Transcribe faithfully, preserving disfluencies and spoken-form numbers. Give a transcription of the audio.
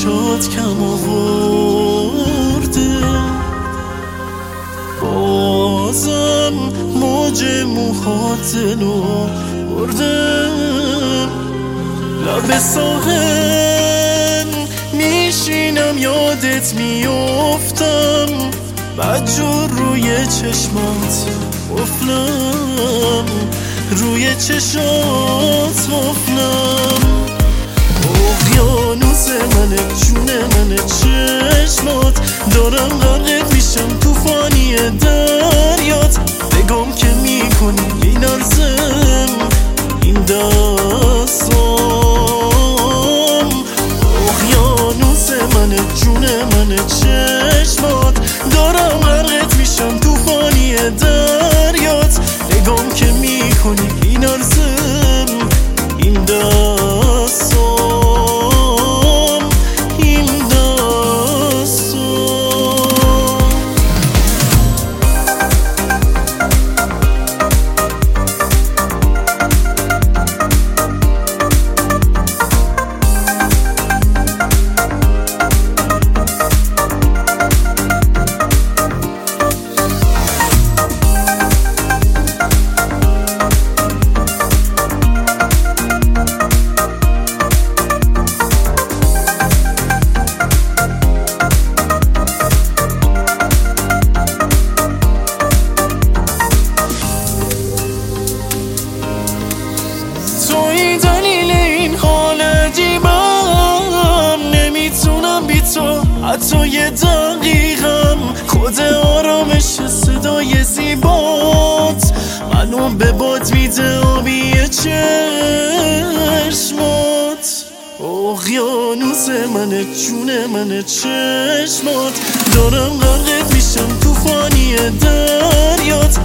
چشات کم آورده، بازم موج موهات دلو برده. لب ساحل میشینم یادت میافتم، بدجور روی چشمات قفلم، روی چشات قفلم. اقیانوس منه، جون منه، چشمات دارم غرقت میشم توفانی دریات. بگم که میکنی میلرزم این دستام. اقیانوس منه، جون منه، چشمات دارم غرقت میشم توفانی دریات. بگم که میکنی میلرزم این دستام، این دستام. حتی یه دقیقم کد آرامش صدای زیبات منو به باد میده آبی چشمات. اقیانوس منه، جون منه، چشمات دارم غرقت میشم توفانی دریات.